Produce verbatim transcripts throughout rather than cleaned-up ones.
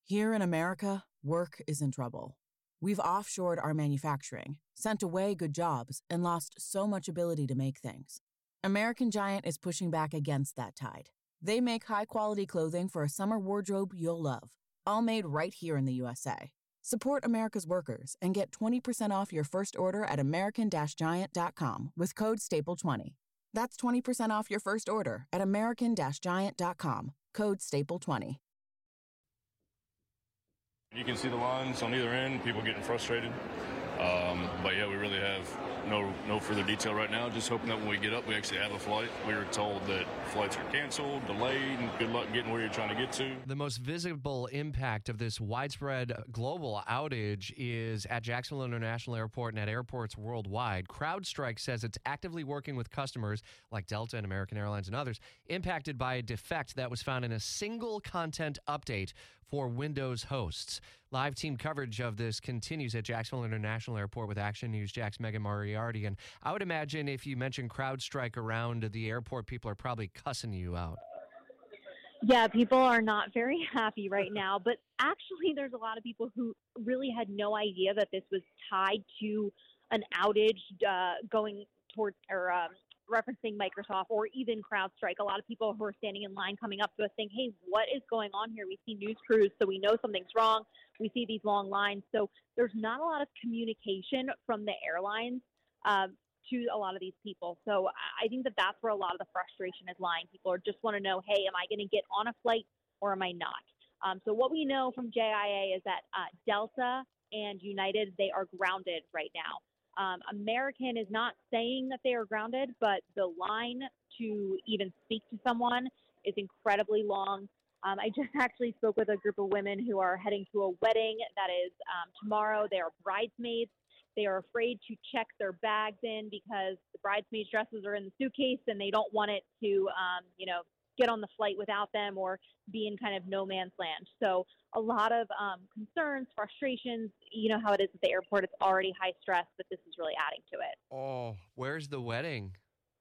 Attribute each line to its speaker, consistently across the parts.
Speaker 1: Here in America, work is in trouble. We've offshored our manufacturing, sent away good jobs, and lost so much ability to make things. American Giant is pushing back against that tide. They make high-quality clothing for a summer wardrobe you'll love, all made right here in the U S A. Support America's workers and get twenty percent off your first order at american giant dot com with code staple twenty. That's twenty percent off your first order at american giant dot com, code staple twenty.
Speaker 2: You can see the lines on either end, people getting frustrated. Um, but yeah, we really have no no further detail right now. Just hoping that when we get up, we actually have a flight. We were told that flights are canceled, delayed, and good luck getting where you're trying to get to.
Speaker 3: The most visible impact of this widespread global outage is at Jacksonville International Airport and at airports worldwide. CrowdStrike says it's actively working with customers like Delta and American Airlines and others impacted by a defect that was found in a single content update for Windows hosts. Live team coverage of this continues at Jacksonville International Airport with Action News Jack's Megan Moriarty. And I would imagine if you mention CrowdStrike around the airport, people are probably cussing you out.
Speaker 4: Yeah, people are not very happy right now. But actually, there's a lot of people who really had no idea that this was tied to an outage uh, going towards or um, referencing Microsoft or even CrowdStrike. A lot of people who are standing in line coming up to us saying, hey, what is going on here? We see news crews, so we know something's wrong. We see these long lines. So there's not a lot of communication from the airlines uh, to a lot of these people. So I think that that's where a lot of the frustration is lying. People are just want to know, hey, am I going to get on a flight or am I not? Um, so what we know from J I A is that uh, Delta and United, they are grounded right now. Um, American is not saying that they are grounded, but the line to even speak to someone is incredibly long. Um, I just actually spoke with a group of women who are heading to a wedding that is um, tomorrow. They are bridesmaids. They are afraid to check their bags in because the bridesmaids' dresses are in the suitcase and they don't want it to, um, you know, get on the flight without them or be in kind of no man's land. So a lot of um, concerns, frustrations. You know how it is at the airport. It's already high stress, but this is really adding to it.
Speaker 3: Oh, where's the wedding?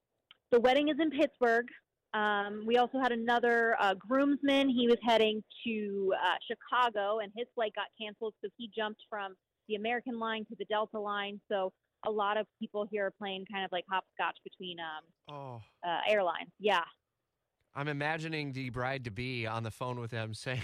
Speaker 4: The wedding is in Pittsburgh. Um, we also had another uh, groomsman. He was heading to uh, Chicago, and his flight got canceled, so he jumped from the American line to the Delta line. So a lot of people here are playing kind of like hopscotch between um, oh. uh, airlines. Yeah.
Speaker 3: I'm imagining the bride-to-be on the phone with them saying,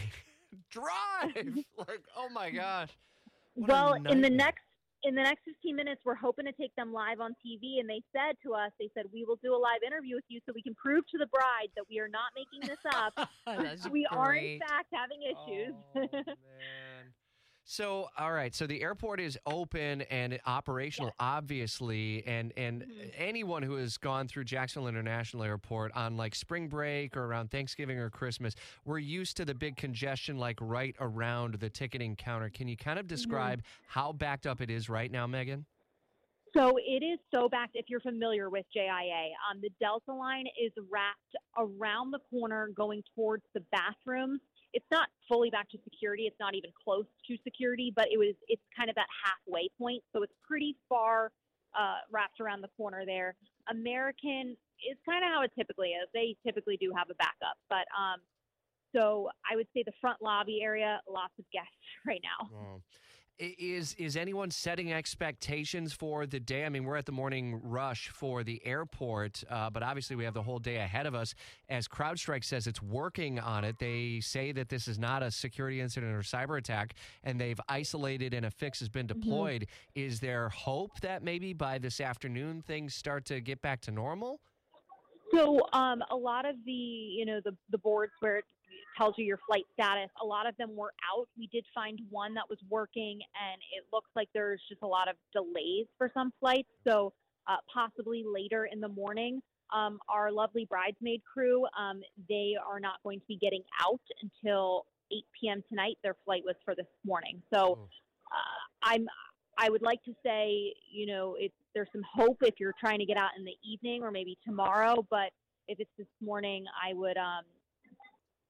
Speaker 3: drive! Like, oh, my gosh. What
Speaker 4: well, in the next in the next fifteen minutes, we're hoping to take them live on T V. And they said to us, they said, we will do a live interview with you so we can prove to the bride that we are not making this up. we great. are, in fact, having issues.
Speaker 3: Oh, man. So, all right. So the airport is open and operational, yes. obviously, and and mm-hmm. anyone who has gone through Jacksonville International Airport on like spring break or around Thanksgiving or Christmas, we're used to the big congestion like right around the ticketing counter. Can you kind of describe mm-hmm. how backed up it is right now, Megan?
Speaker 4: So it is so backed. If you're familiar with J I A, um, the Delta line is wrapped around the corner going towards the bathrooms. It's not fully back to security. It's not even close to security, but it was. It's kind of that halfway point. So it's pretty far uh, wrapped around the corner there. American is kind of how it typically is. They typically do have a backup. But um, so I would say the front lobby area, lots of guests right now.
Speaker 3: Wow. Is is anyone setting expectations for the day? I mean, we're at the morning rush for the airport, uh, but obviously we have the whole day ahead of us. As CrowdStrike says, it's working on it. They say that this is not a security incident or cyber attack, and they've isolated and a fix has been deployed. Mm-hmm. Is there hope that maybe by this afternoon things start to get back to normal?
Speaker 4: So um, a lot of the, you know, the, the boards where it tells you your flight status, a lot of them were out. We did find one that was working, and it looks like there's just a lot of delays for some flights. So uh, possibly later in the morning, um, our lovely bridesmaid crew, um, they are not going to be getting out until eight p.m. tonight. Their flight was for this morning. So uh, I'm I would like to say, you know, it's, there's some hope if you're trying to get out in the evening or maybe tomorrow, but if it's this morning, I would, um,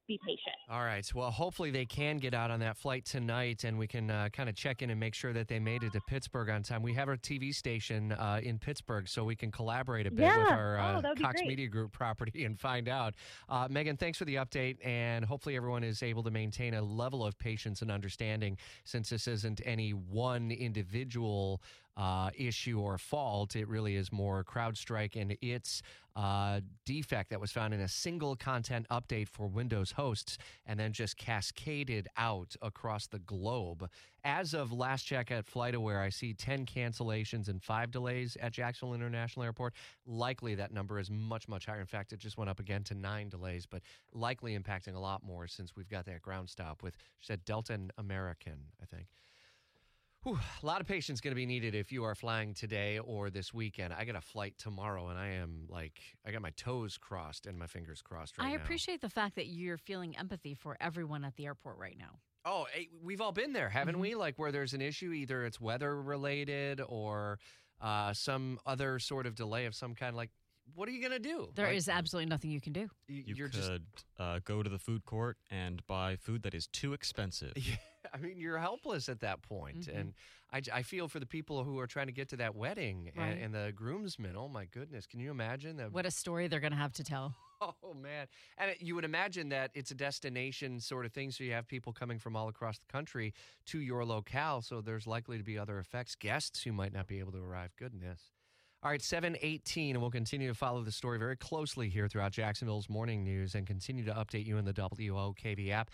Speaker 4: be patient.
Speaker 3: All right. Well, hopefully they can get out on that flight tonight, and we can uh, kind of check in and make sure that they made it to Pittsburgh on time. We have our T V station uh, in Pittsburgh, so we can collaborate a bit
Speaker 4: Yeah.
Speaker 3: with our uh,
Speaker 4: Oh, that would be
Speaker 3: Cox
Speaker 4: great.
Speaker 3: Media Group property and find out. Uh, Megan, thanks for the update, and hopefully everyone is able to maintain a level of patience and understanding, since this isn't any one individual uh, issue or fault. It really is more CrowdStrike and its uh, defect that was found in a single content update for Windows hosts and then just cascaded out across the globe. As of last check at FlightAware, I see ten cancellations and five delays at Jacksonville International Airport. Likely that number is much, much higher. In fact, it just went up again to nine delays, but likely impacting a lot more since we've got that ground stop with, she said, Delta and American, I think. Whew, a lot of patience going to be needed if you are flying today or this weekend. I got a flight tomorrow, and I am like, I got my toes crossed and my fingers crossed right
Speaker 5: I
Speaker 3: now.
Speaker 5: appreciate the fact that you're feeling empathy for everyone at the airport right now.
Speaker 3: Oh, hey, we've all been there, haven't
Speaker 5: Mhm.
Speaker 3: we? Like where there's an issue, either it's weather related or uh, some other sort of delay of some kind. Like, what are you going to do?
Speaker 5: There
Speaker 3: Like,
Speaker 5: is absolutely nothing you can do.
Speaker 3: y-
Speaker 6: You
Speaker 3: You're
Speaker 6: could
Speaker 3: just,
Speaker 6: uh, go to the food court and buy food that is too expensive.
Speaker 3: yeah, I mean, you're helpless at that point.
Speaker 5: Mhm.
Speaker 3: And I, j- I feel for the people who are trying to get to that wedding
Speaker 5: Right.
Speaker 3: and, and the groomsmen. Oh, my goodness. Can you imagine that?
Speaker 5: What a story they're going to have to tell.
Speaker 3: Oh, man. And it, you would imagine that it's a destination sort of thing, so you have people coming from all across the country to your locale, so there's likely to be other effects, guests who might not be able to arrive. Goodness. All right, seven eighteen, and we'll continue to follow the story very closely here throughout Jacksonville's morning news and continue to update you in the W O K V app.